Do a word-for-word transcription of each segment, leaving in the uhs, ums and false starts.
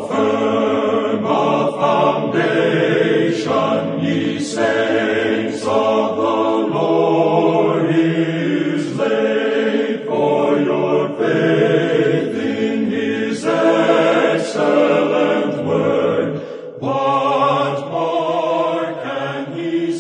firm a foundation, ye saints of the Lord is laid, for your faith in his excellent word. What more can he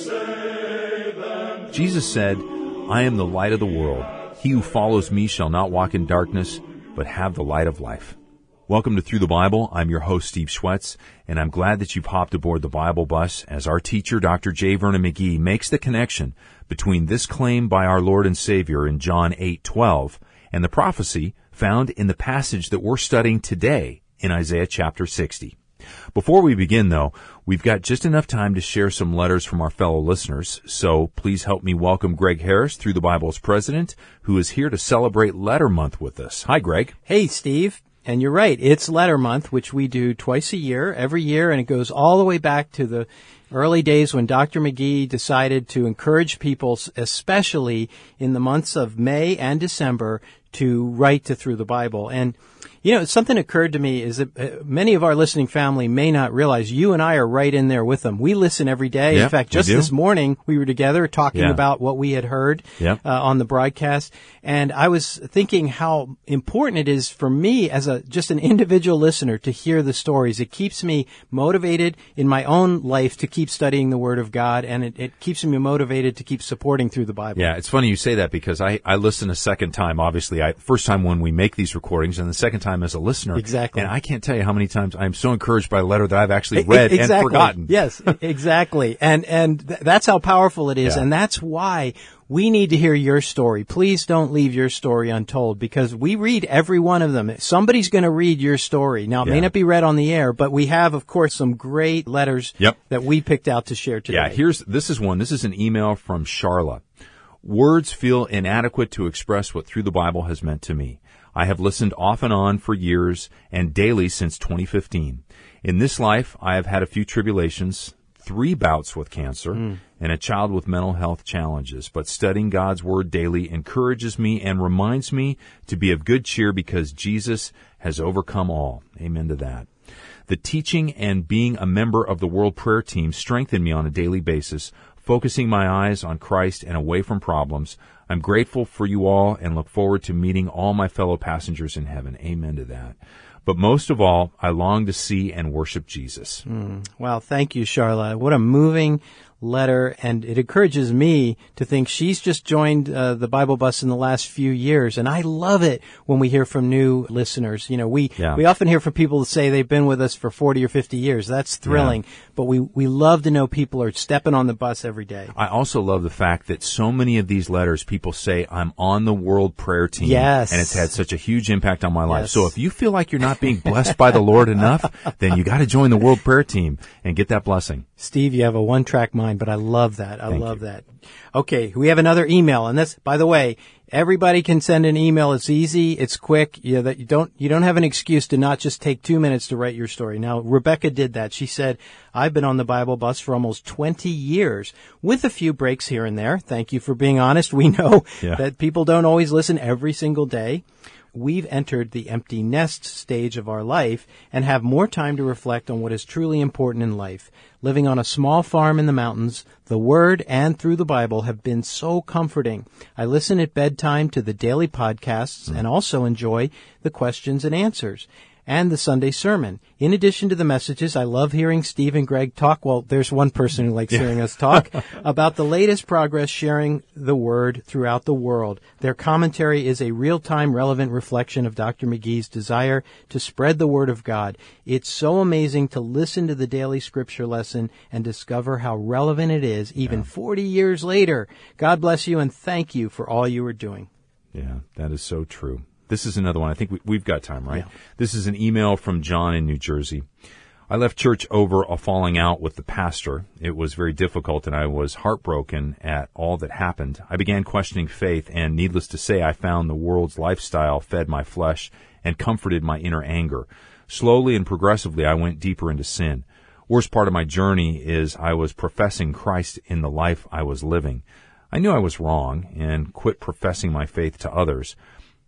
say than... Jesus said, I am the light of the world. He who follows me shall not walk in darkness, but have the light of life. Welcome to Through the Bible. I'm your host, Steve Schwetz, and I'm glad that you've hopped aboard the Bible bus as our teacher, Doctor J. Vernon McGee, makes the connection between this claim by our Lord and Savior in John eight twelve and the prophecy found in the passage that we're studying today in Isaiah chapter sixty. Before we begin, though, we've got just enough time to share some letters from our fellow listeners, so please help me welcome Greg Harris, Through the Bible's president, who is here to celebrate Letter Month with us. Hi, Greg. Hey, Steve. And you're right, it's Letter Month, which we do twice a year, every year, and it goes all the way back to the early days when Doctor McGee decided to encourage people, especially in the months of May and December, to write to Through the Bible. And you know, something occurred to me is that uh, many of our listening family may not realize you and I are right in there with them. We listen every day. Yep, in fact, just this morning we were together talking yeah. about what we had heard yep. uh, on the broadcast. And I was thinking how important it is for me as a just an individual listener to hear the stories. It keeps me motivated in my own life to keep studying the Word of God, and it, it keeps me motivated to keep supporting Through the Bible. Yeah, it's funny you say that because I, I listen a second time, obviously. I first time when we make these recordings, and the second time as a listener. Exactly. And I can't tell you how many times I'm so encouraged by a letter that I've actually read exactly. and forgotten. Yes, exactly. And and th- that's how powerful it is. Yeah. And that's why we need to hear your story. Please don't leave your story untold, because we read every one of them. Somebody's going to read your story. Now, it yeah. may not be read on the air, but we have, of course, some great letters yep. that we picked out to share today. Yeah, here's this is one. This is an email from Charla. Words feel inadequate to express what Through the Bible has meant to me. I have listened off and on for years and daily since twenty fifteen. In this life, I have had a few tribulations, three bouts with cancer, mm. and a child with mental health challenges. But studying God's Word daily encourages me and reminds me to be of good cheer because Jesus has overcome all. Amen to that. The teaching and being a member of the World Prayer Team strengthen me on a daily basis, focusing my eyes on Christ and away from problems. I'm grateful for you all and look forward to meeting all my fellow passengers in heaven. Amen to that. But most of all, I long to see and worship Jesus. Mm. Well, thank you, Charla. What a moving letter, and it encourages me to think she's just joined uh, the Bible bus in the last few years, and I love it when we hear from new listeners. You know, we yeah. we often hear from people who say they've been with us for forty or fifty years. That's thrilling, yeah. but we, we love to know people are stepping on the bus every day. I also love the fact that so many of these letters, people say, I'm on the World Prayer Team, yes. and it's had such a huge impact on my life. Yes. So if you feel like you're not being blessed by the Lord enough, then you got to join the World Prayer Team and get that blessing. Steve, you have a one-track mind, but I love that. I Thank love you. that. Okay, we have another email, and this, by the way, everybody can send an email. It's easy. It's quick. You, that you don't you don't have an excuse to not just take two minutes to write your story. Now, Rebecca did that. She said, I've been on the Bible bus for almost twenty years, with a few breaks here and there. Thank you for being honest. We know yeah. that people don't always listen every single day. We've entered the empty nest stage of our life and have more time to reflect on what is truly important in life. Living on a small farm in the mountains, the Word and Through the Bible have been so comforting. I listen at bedtime to the daily podcasts mm. and also enjoy the questions and answers and the Sunday sermon. In addition to the messages, I love hearing Steve and Greg talk. Well, there's one person who likes yeah. hearing us talk about the latest progress sharing the Word throughout the world. Their commentary is a real-time relevant reflection of Doctor McGee's desire to spread the Word of God. It's so amazing to listen to the daily scripture lesson and discover how relevant it is even yeah. forty years later. God bless you and thank you for all you are doing. Yeah, that is so true. This is another one. I think we, we've got time, right? Yeah. This is an email from John in New Jersey. I left church over a falling out with the pastor. It was very difficult, and I was heartbroken at all that happened. I began questioning faith, and needless to say, I found the world's lifestyle fed my flesh and comforted my inner anger. Slowly and progressively, I went deeper into sin. Worst part of my journey is I was professing Christ in the life I was living. I knew I was wrong and quit professing my faith to others.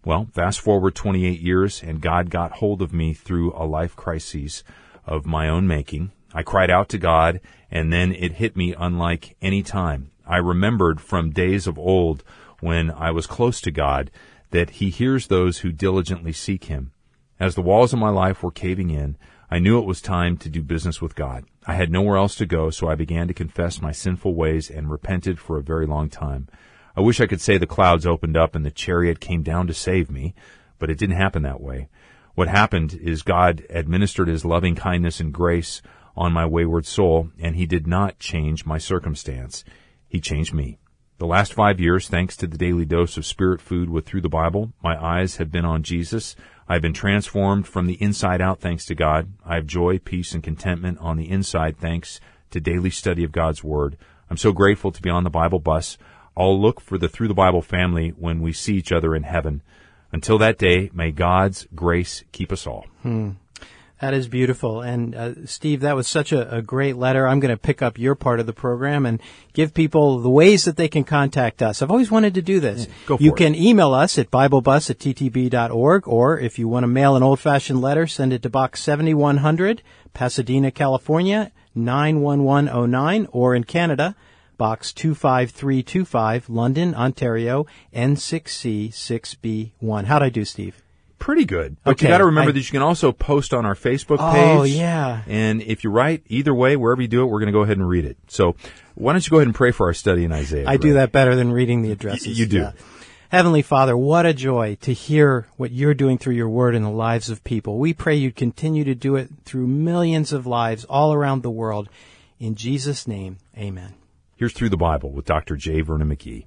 Well, fast forward twenty-eight years, and God got hold of me through a life crisis of my own making. I cried out to God, and then it hit me unlike any time. I remembered from days of old when I was close to God that He hears those who diligently seek Him. As the walls of my life were caving in, I knew it was time to do business with God. I had nowhere else to go, so I began to confess my sinful ways and repented for a very long time. I wish I could say the clouds opened up and the chariot came down to save me, but it didn't happen that way. What happened is God administered His loving kindness and grace on my wayward soul, and He did not change my circumstance. He changed me. The last five years, thanks to the daily dose of spirit food with Through the Bible, my eyes have been on Jesus. I've been transformed from the inside out thanks to God. I have joy, peace, and contentment on the inside thanks to daily study of God's Word. I'm so grateful to be on the Bible bus. I'll look for the Through the Bible family when we see each other in heaven. Until that day, may God's grace keep us all. Hmm. That is beautiful. And, uh, Steve, that was such a, a great letter. I'm going to pick up your part of the program and give people the ways that they can contact us. I've always wanted to do this. Yeah, go for you it. can email us at biblebus at t t b dot org, or if you want to mail an old-fashioned letter, send it to Box seventy-one hundred, Pasadena, California, nine one one oh nine, or in Canada, Box two five three two five, London, Ontario, N six C six B one. How'd I do, Steve? Pretty good. But Okay, you got to remember I- that you can also post on our Facebook page. Oh, yeah. And if you write, either way, wherever you do it, we're going to go ahead and read it. So why don't you go ahead and pray for our study in Isaiah? I do Greg? that better than reading the addresses. you do. Yeah. Heavenly Father, what a joy to hear what you're doing through your word in the lives of people. We pray you'd continue to do it through millions of lives all around the world. In Jesus' name, amen. Here's Through the Bible with Doctor J. Vernon McGee.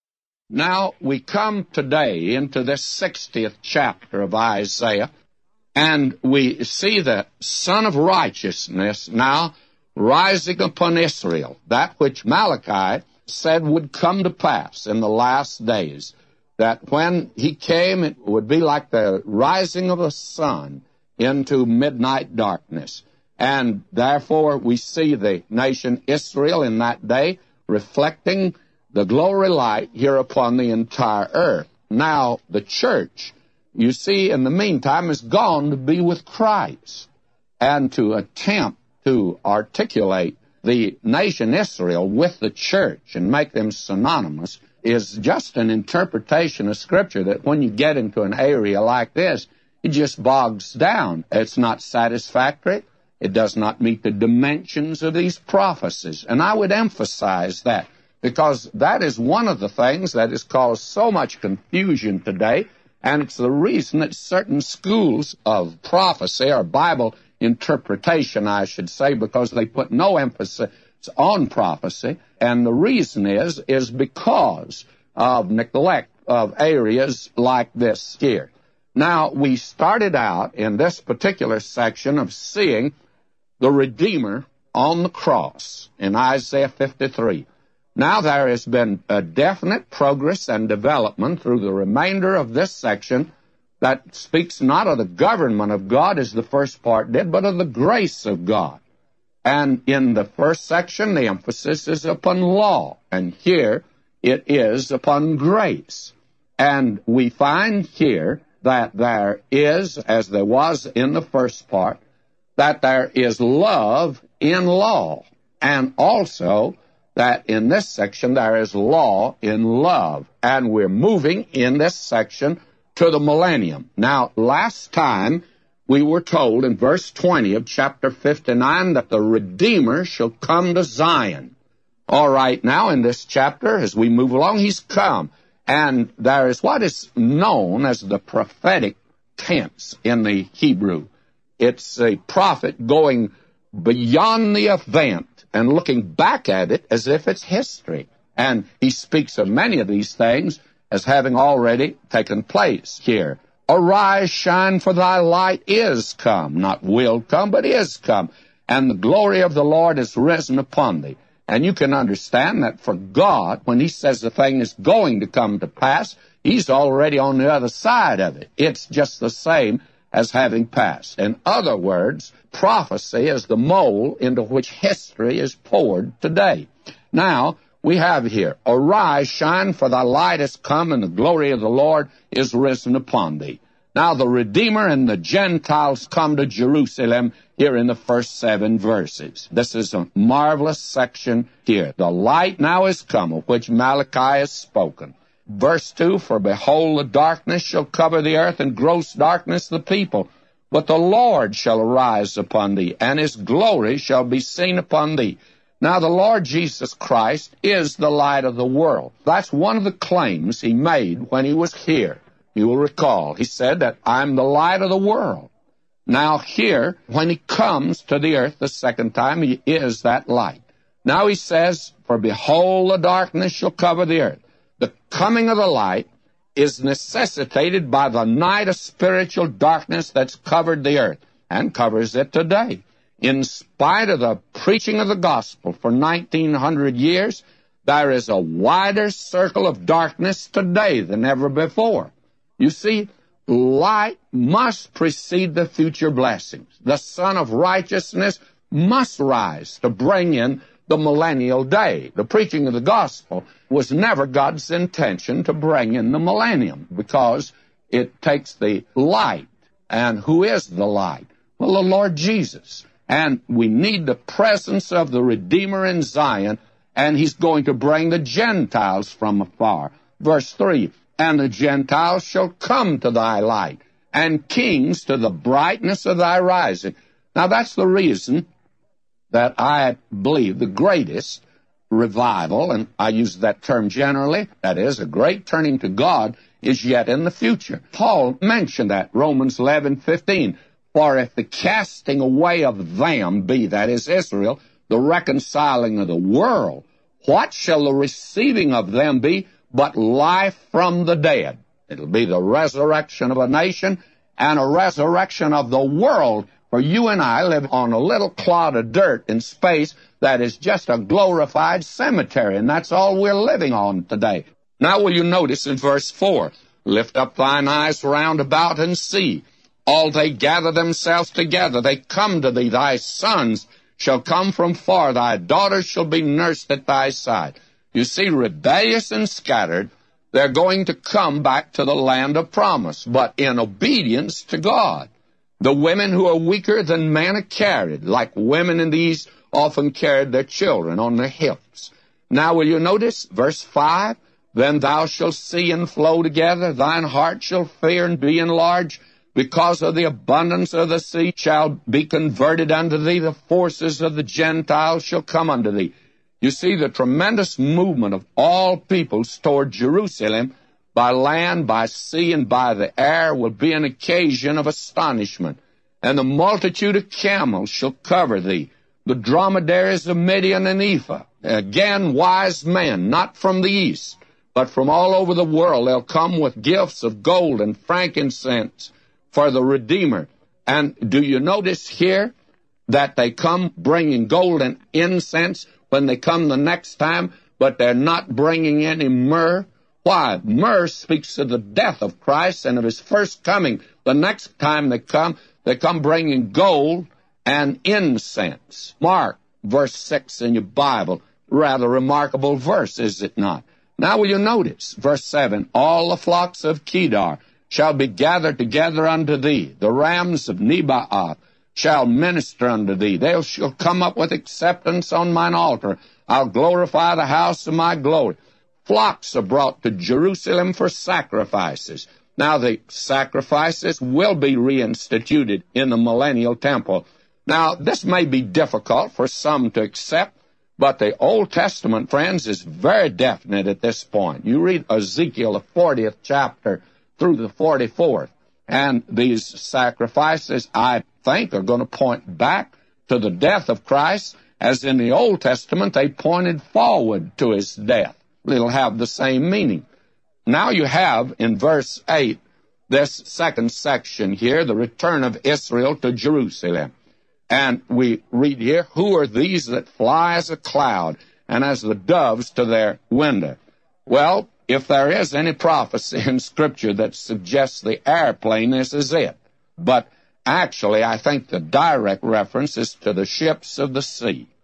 Now we come today into this sixtieth chapter of Isaiah, and we see the Son of Righteousness now rising upon Israel, that which Malachi said would come to pass in the last days, that when he came it would be like the rising of the sun into midnight darkness. And therefore we see the nation Israel in that day reflecting the glory light here upon the entire earth. Now, the church, you see, in the meantime, is gone to be with Christ. And to attempt to articulate the nation Israel with the church and make them synonymous is just an interpretation of Scripture that when you get into an area like this, it just bogs down. It's not satisfactory. It does not meet the dimensions of these prophecies. And I would emphasize that, because that is one of the things that has caused so much confusion today, and it's the reason that certain schools of prophecy, or Bible interpretation, I should say, because they put no emphasis on prophecy, and the reason is, is because of neglect of areas like this here. Now, we started out in this particular section of seeing the Redeemer on the cross in Isaiah fifty-three. Now there has been a definite progress and development through the remainder of this section that speaks not of the government of God as the first part did, but of the grace of God. And in the first section, the emphasis is upon law, and here it is upon grace. And we find here that there is, as there was in the first part, that there is love in law, and also that in this section there is law in love. And we're moving in this section to the millennium. Now, last time we were told in verse twenty of chapter fifty-nine that the Redeemer shall come to Zion. All right, now in this chapter, as we move along, he's come. And there is what is known as the prophetic tense in the Hebrew. It's a prophet going beyond the event and looking back at it as if it's history. And he speaks of many of these things as having already taken place here. Arise, shine, for thy light is come. Not will come, but is come. And the glory of the Lord is risen upon thee. And you can understand that for God, when he says the thing is going to come to pass, he's already on the other side of it. It's just the same as having passed. In other words, prophecy is the mold into which history is poured today. Now, we have here, arise, shine, for thy light is come, and the glory of the Lord is risen upon thee. Now the Redeemer and the Gentiles come to Jerusalem here in the first seven verses. This is a marvelous section here. The light now is come, of which Malachi has spoken. Verse two, for behold, the darkness shall cover the earth, and gross darkness the people. But the Lord shall arise upon thee, and his glory shall be seen upon thee. Now the Lord Jesus Christ is the light of the world. That's one of the claims he made when he was here. You will recall, he said that I'm the light of the world. Now here, when he comes to the earth the second time, he is that light. Now he says, for behold, the darkness shall cover the earth. The coming of the light is necessitated by the night of spiritual darkness that's covered the earth, and covers it today. In spite of the preaching of the gospel for nineteen hundred years, there is a wider circle of darkness today than ever before. You see, light must precede the future blessings. The Son of Righteousness must rise to bring in the millennial day. The preaching of the gospel was never God's intention to bring in the millennium, because it takes the light. And who is the light? Well, the Lord Jesus. And we need the presence of the Redeemer in Zion, and he's going to bring the Gentiles from afar. Verse three, and the Gentiles shall come to thy light, and kings to the brightness of thy rising. Now that's the reason that I believe the greatest revival, and I use that term generally, that is, a great turning to God, is yet in the future. Paul mentioned that, Romans eleven fifteen. For if the casting away of them be, that is Israel, the reconciling of the world, what shall the receiving of them be but life from the dead? It'll be the resurrection of a nation and a resurrection of the world. For you and I live on a little clod of dirt in space that is just a glorified cemetery, and that's all we're living on today. Now will you notice in verse four, lift up thine eyes round about and see. All they gather themselves together, they come to thee. Thy sons shall come from far, thy daughters shall be nursed at thy side. You see, rebellious and scattered, they're going to come back to the land of promise, but in obedience to God. The women who are weaker than men are carried, like women in the East often carried their children on their hips. Now will you notice, verse five, then thou shalt see and flow together, thine heart shall fear and be enlarged, because of the abundance of the sea shall be converted unto thee, the forces of the Gentiles shall come unto thee. You see, the tremendous movement of all peoples toward Jerusalem, by land, by sea, and by the air, will be an occasion of astonishment. And the multitude of camels shall cover thee, the dromedaries of Midian and Ephah. Again, wise men, not from the east, but from all over the world. They'll come with gifts of gold and frankincense for the Redeemer. And do you notice here that they come bringing gold and incense when they come the next time, but they're not bringing any myrrh? Why? Myrrh speaks of the death of Christ and of his first coming. The next time they come, they come bringing gold and incense. Mark verse six in your Bible. Rather remarkable verse, is it not? Now will you notice, verse seven, all the flocks of Kedar shall be gathered together unto thee. The rams of Nebaioth shall minister unto thee. They shall come up with acceptance on mine altar. I'll glorify the house of my glory. Flocks are brought to Jerusalem for sacrifices. Now the sacrifices will be reinstituted in the millennial temple. Now this may be difficult for some to accept, but the Old Testament, friends, is very definite at this point. You read Ezekiel, the fortieth chapter, through the forty-fourth. And these sacrifices, I think, are going to point back to the death of Christ, as in the Old Testament they pointed forward to his death. It'll have the same meaning. Now you have, in verse eight, this second section here, the return of Israel to Jerusalem. And we read here, who are these that fly as a cloud, and as the doves to their window? Well, if there is any prophecy in Scripture that suggests the airplane, this is it. But actually, I think the direct reference is to the ships of the sea.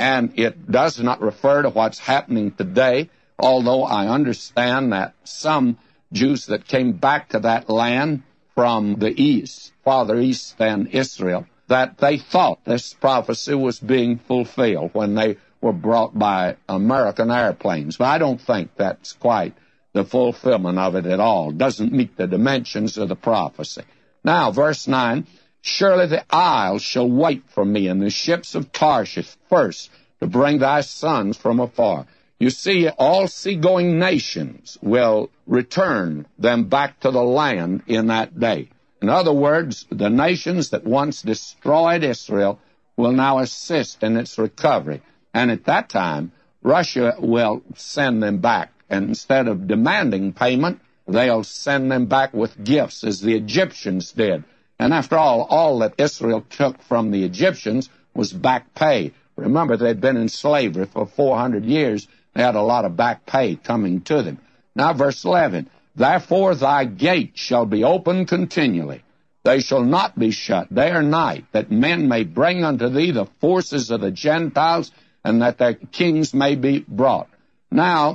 and it does not refer to what's happening today, although I understand that some Jews that came back to that land from the east, farther east than Israel, that they thought this prophecy was being fulfilled when they were brought by American airplanes. But I don't think that's quite the fulfillment of it at all. It doesn't meet the dimensions of the prophecy. Now, verse nine, surely the isles shall wait for me, and the ships of Tarshish first, to bring thy sons from afar. You see, all seagoing nations will return them back to the land in that day. In other words, the nations that once destroyed Israel will now assist in its recovery. And at that time, Russia will send them back. And instead of demanding payment, they'll send them back with gifts, as the Egyptians did. And after all, all that Israel took from the Egyptians was back pay. Remember, they'd been in slavery for four hundred years. They had a lot of back pay coming to them. Now, verse eleven, therefore thy gates shall be open continually. They shall not be shut day or night, that men may bring unto thee the forces of the Gentiles, and that their kings may be brought. Now,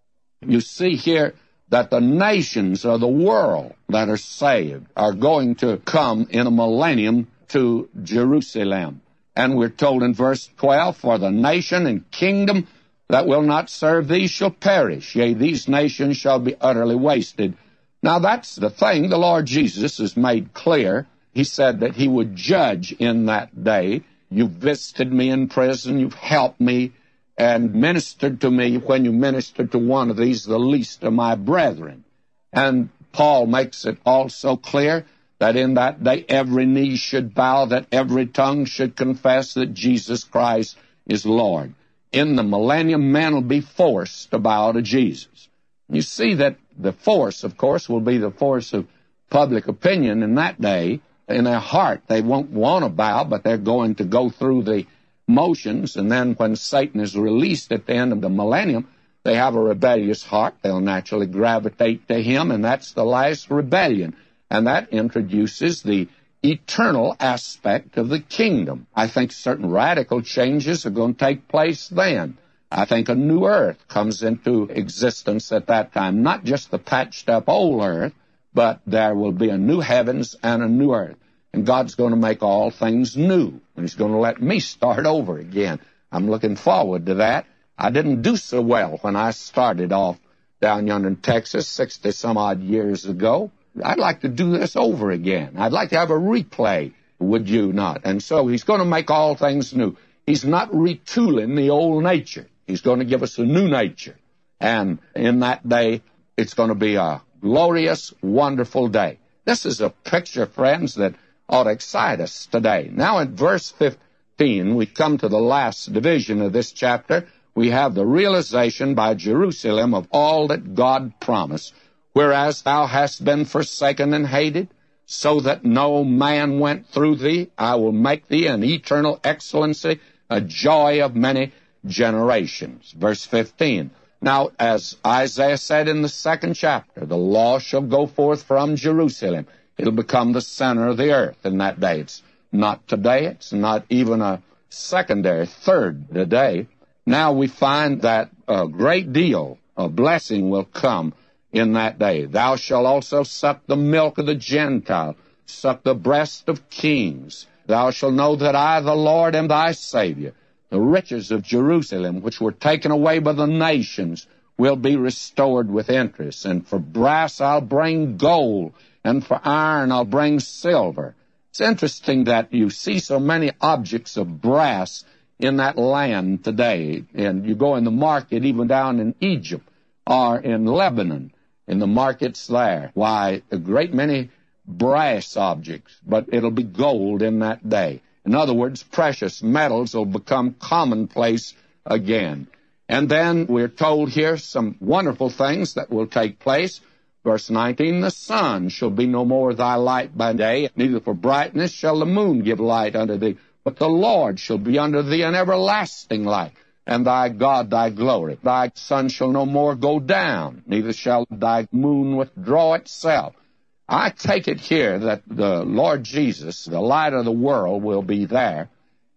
you see here that the nations of the world that are saved are going to come in a millennium to Jerusalem. And we're told in verse twelve, for the nation and kingdom that will not serve thee shall perish. Yea, these nations shall be utterly wasted. Now, that's the thing the Lord Jesus has made clear. He said that he would judge in that day. You've visited me in prison. You've helped me and ministered to me when you ministered to one of these, the least of my brethren. And Paul makes it also clear that in that day every knee should bow, that every tongue should confess that Jesus Christ is Lord. In the millennium, men will be forced to bow to Jesus. You see that the force, of course, will be the force of public opinion in that day. In their heart, they won't want to bow, but they're going to go through the motions, and then when Satan is released at the end of the millennium, they have a rebellious heart. They'll naturally gravitate to him, and that's the last rebellion. And that introduces the eternal aspect of the kingdom. I think certain radical changes are going to take place then. I think a new earth comes into existence at that time, not just the patched-up old earth, but there will be a new heavens and a new earth. And God's going to make all things new, and he's going to let me start over again. I'm looking forward to that. I didn't do so well when I started off down yonder in Texas sixty-some-odd years ago. I'd like to do this over again. I'd like to have a replay, would you not? And so he's going to make all things new. He's not retooling the old nature. He's going to give us a new nature. And in that day, it's going to be a glorious, wonderful day. This is a picture, friends, that ought to excite us today. Now in verse fifteen, we come to the last division of this chapter. We have the realization by Jerusalem of all that God promised. Whereas thou hast been forsaken and hated, so that no man went through thee, I will make thee an eternal excellency, a joy of many generations. Verse fifteen. Now, as Isaiah said in the second chapter, the law shall go forth from Jerusalem. It'll become the center of the earth in that day. It's not today. It's not even a secondary, third today. Now we find that a great deal of blessing will come in that day. Thou shalt also suck the milk of the Gentile, suck the breast of kings. Thou shalt know that I, the Lord, am thy Savior. The riches of Jerusalem, which were taken away by the nations, will be restored with interest. And for brass I'll bring gold, and for iron I'll bring silver. It's interesting that you see so many objects of brass in that land today. And you go in the market, even down in Egypt or in Lebanon, in the markets there. Why, a great many brass objects, but it'll be gold in that day. In other words, precious metals will become commonplace again. And then we're told here some wonderful things that will take place. Verse nineteen, the sun shall be no more thy light by day, neither for brightness shall the moon give light unto thee, but the Lord shall be unto thee an everlasting light, and thy God thy glory. Thy sun shall no more go down, neither shall thy moon withdraw itself. I take it here that the Lord Jesus, the light of the world, will be there,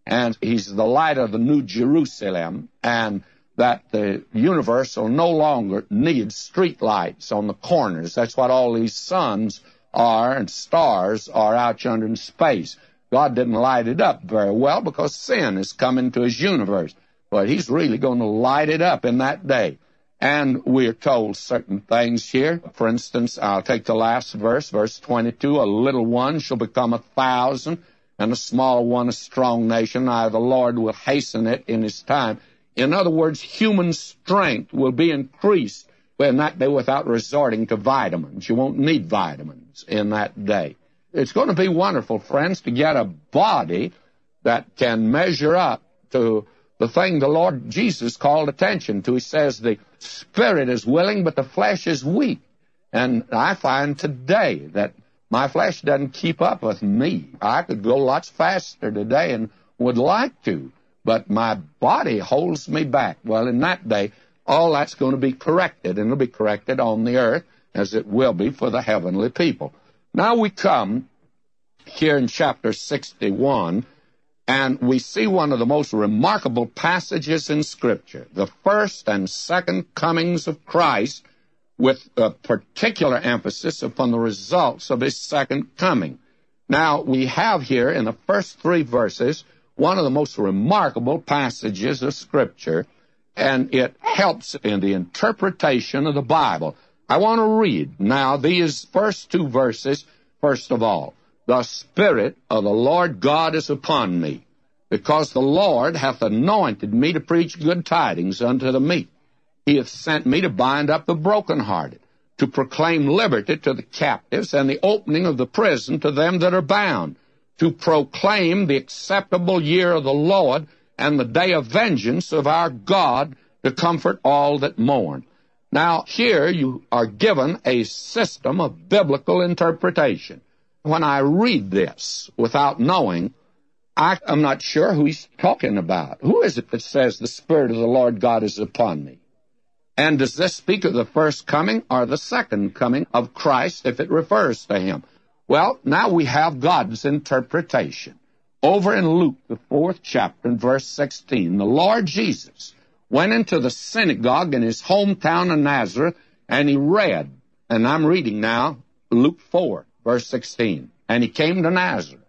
and he's the light of the New Jerusalem, and that the universe will no longer need street lights on the corners. That's what all these suns are and stars are out yonder in space. God didn't light it up very well because sin has come into his universe. But he's really going to light it up in that day. And we're told certain things here. For instance, I'll take the last verse, verse twenty-two. A little one shall become a thousand, and a small one a strong nation. I, the Lord, will hasten it in his time. In other words, human strength will be increased in that day without resorting to vitamins. You won't need vitamins in that day. It's going to be wonderful, friends, to get a body that can measure up to the thing the Lord Jesus called attention to. He says the spirit is willing, but the flesh is weak. And I find today that my flesh doesn't keep up with me. I could go lots faster today and would like to, but my body holds me back. Well, in that day, all that's going to be corrected, and it'll be corrected on the earth as it will be for the heavenly people. Now we come here in chapter sixty-one, and we see one of the most remarkable passages in Scripture, the first and second comings of Christ, with a particular emphasis upon the results of his second coming. Now, we have here in the first three verses one of the most remarkable passages of Scripture, and it helps in the interpretation of the Bible. I want to read now these first two verses, first of all. The Spirit of the Lord God is upon me, because the Lord hath anointed me to preach good tidings unto the meek. He hath sent me to bind up the brokenhearted, to proclaim liberty to the captives, and the opening of the prison to them that are bound, to proclaim the acceptable year of the Lord, and the day of vengeance of our God, to comfort all that mourn. Now, here you are given a system of biblical interpretation. When I read this without knowing, I am not sure who he's talking about. Who is it that says the Spirit of the Lord God is upon me? And does this speak of the first coming or the second coming of Christ if it refers to him? Well, now we have God's interpretation. Over in Luke, the fourth chapter, in verse sixteen, the Lord Jesus went into the synagogue in his hometown of Nazareth, and he read, and I'm reading now, Luke four, verse sixteen, and he came to Nazareth,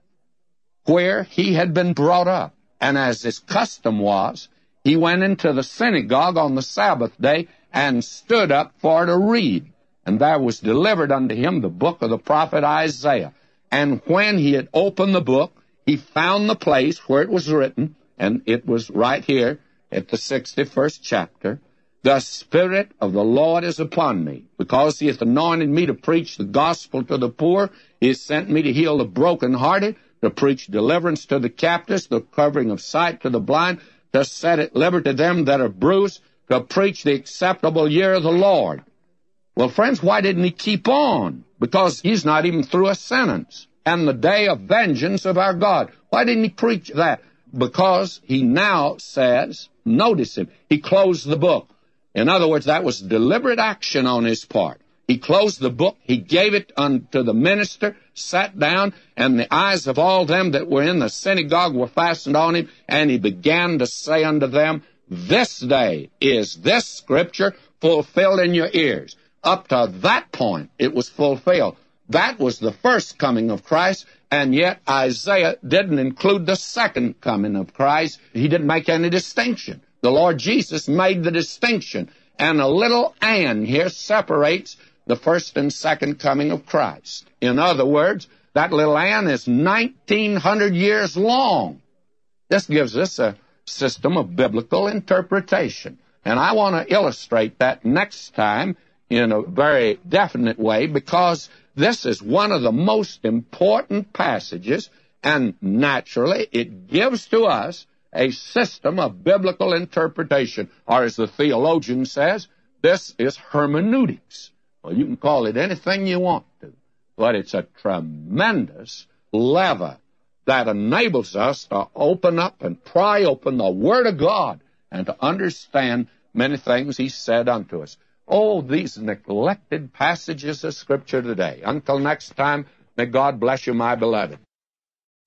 where he had been brought up, and as his custom was, he went into the synagogue on the Sabbath day and stood up for to read. And there was delivered unto him the book of the prophet Isaiah. And when he had opened the book, he found the place where it was written, and it was right here at the sixty-first chapter, The Spirit of the Lord is upon me, because he hath anointed me to preach the gospel to the poor. He has sent me to heal the brokenhearted, to preach deliverance to the captives, the covering of sight to the blind, to set at liberty them that are bruised, to preach the acceptable year of the Lord. Well, friends, why didn't he keep on? Because he's not even through a sentence. And the day of vengeance of our God. Why didn't he preach that? Because he now says, notice him, he closed the book. In other words, that was deliberate action on his part. He closed the book, he gave it unto the minister, sat down, and the eyes of all them that were in the synagogue were fastened on him, and he began to say unto them, This day is this scripture fulfilled in your ears. Up to that point, it was fulfilled. That was the first coming of Christ, and yet Isaiah didn't include the second coming of Christ. He didn't make any distinction. The Lord Jesus made the distinction, and a little and here separates the first and second coming of Christ. In other words, that little and is nineteen hundred years long. This gives us a system of biblical interpretation, and I want to illustrate that next time in a very definite way, because this is one of the most important passages, and naturally it gives to us a system of biblical interpretation, or as the theologian says, this is hermeneutics. Well, you can call it anything you want to, but it's a tremendous lever that enables us to open up and pry open the Word of God and to understand many things He said unto us. Oh, these neglected passages of Scripture today. Until next time, may God bless you, my beloved.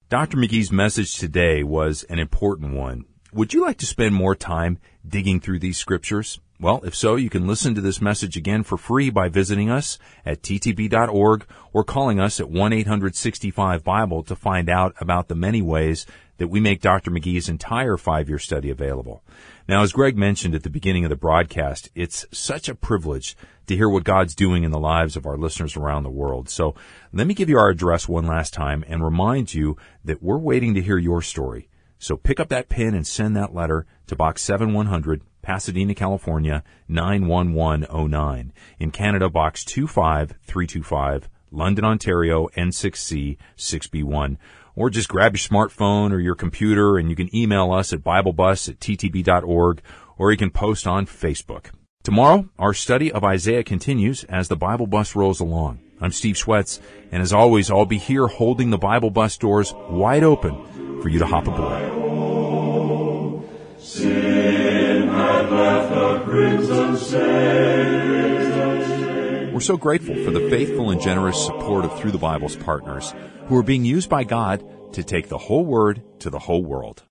Doctor McGee's message today was an important one. Would you like to spend more time digging through these scriptures? Well, if so, you can listen to this message again for free by visiting us at t t b dot org or calling us at one eight hundred sixty-five Bible to find out about the many ways that we make Doctor McGee's entire five-year study available. Now, as Greg mentioned at the beginning of the broadcast, it's such a privilege to hear what God's doing in the lives of our listeners around the world. So let me give you our address one last time and remind you that we're waiting to hear your story. So pick up that pen and send that letter to Box seven one hundred, Pasadena, California, nine one one oh nine. In Canada, Box two five three two five, London, Ontario, N six C six B one. Or just grab your smartphone or your computer and you can email us at biblebus at t t b dot org, or you can post on Facebook. Tomorrow, our study of Isaiah continues as the Bible Bus rolls along. I'm Steve Schwetz, and as always, I'll be here holding the Bible Bus doors wide open for you to hop aboard. Sin had left a crimson stain. We're so grateful for the faithful and generous support of Through the Bible's partners, who are being used by God to take the whole Word to the whole world.